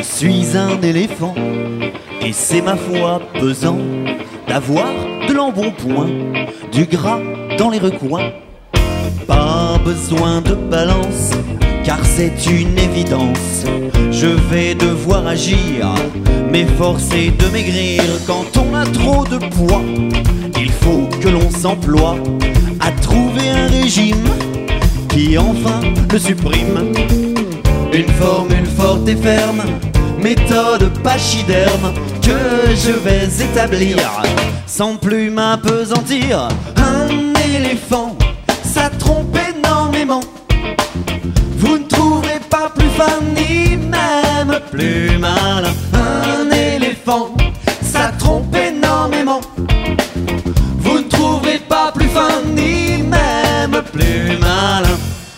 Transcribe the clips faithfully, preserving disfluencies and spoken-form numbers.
Je suis un éléphant et c'est ma foi pesant d'avoir de l'embonpoint, du gras dans les recoins. Pas besoin de balance car c'est une évidence. Je vais devoir agir, m'efforcer de maigrir. Quand on a trop de poids, il faut que l'on s'emploie à trouver un régime qui enfin le supprime. Une formule forte et ferme, méthode pachyderme, que je vais établir sans plus m'apesantir. Un éléphant, ça trompe énormément. Vous ne trouverez pas plus fin ni même plus malin. Un éléphant, ça trompe énormément. Vous ne trouverez pas plus fin ni même plus malin.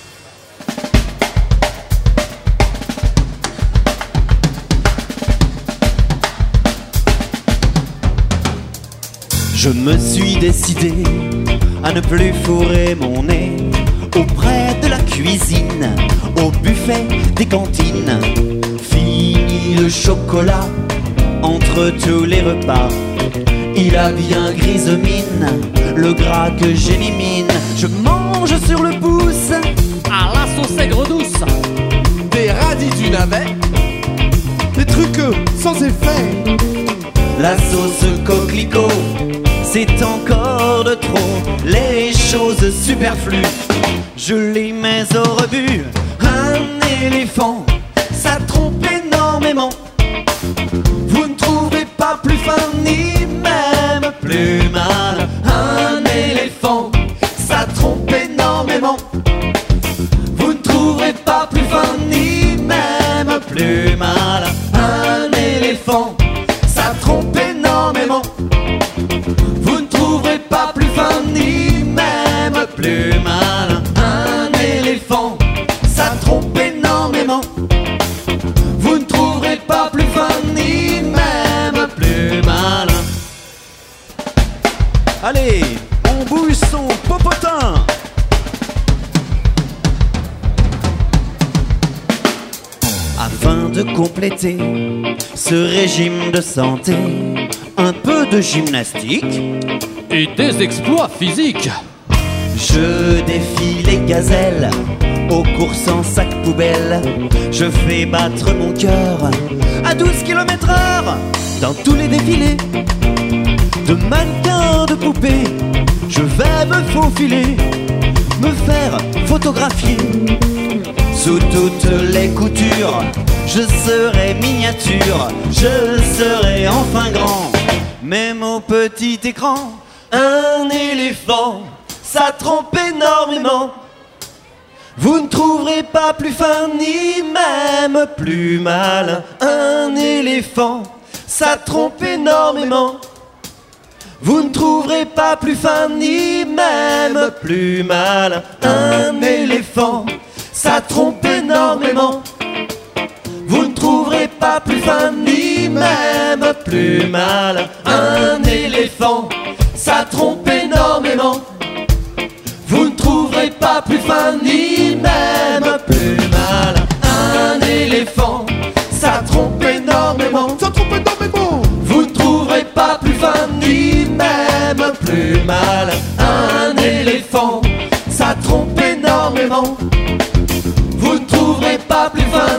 Je me suis décidé à ne plus fourrer mon nez auprès de la cuisine, au buffet des cantines. Fini le chocolat entre tous les repas. Il a bien grise mine, le gras que j'élimine. Je mange sur le pouce à la sauce aigre douce, des radis du navet, des trucs sans effet. La sauce coquelicot, c'est encore de trop. Les choses superflues, je les mets au rebut. Un éléphant, ça trompe énormément. Vous ne trouverez pas plus fin ni même plus mal. Un éléphant, ça trompe énormément. Vous ne trouverez pas plus fin ni même plus mal. Un éléphant, ça trompe énormément. Vous ne trouverez pas plus fin ni même plus mal. Un éléphant, ça trompe énormément. Vous ne trouverez pas plus fin ni même plus mal. Allez, on bouge son popotin. Afin de compléter ce régime de santé, un peu de gymnastique et des exploits physiques. Je défie les gazelles aux courses en sac poubelle. Je fais battre mon cœur à douze kilomètres heure dans tous les défilés de mannequins, de poupées. Je vais me faufiler, me faire photographier. Sous toutes les coutures, je serai miniature, je serai enfin grand, même au petit écran. Un éléphant, ça trompe énormément. Vous ne trouverez pas plus fin ni même plus malin. Un éléphant, ça trompe énormément. Vous ne trouverez pas plus fin ni même plus malin. Un éléphant, ça trompe énormément. Vous ne trouverez pas plus fin ni même plus malin. Un éléphant, ça trompe énormément. Vous ne trouverez pas plus fin ni même plus malin. Un éléphant, ça trompe énormément. Ça trompe énormément. Vous ne trouverez pas plus fin ni même plus malin. Un éléphant, ça trompe énormément. Vous ne trouverez pas plus fin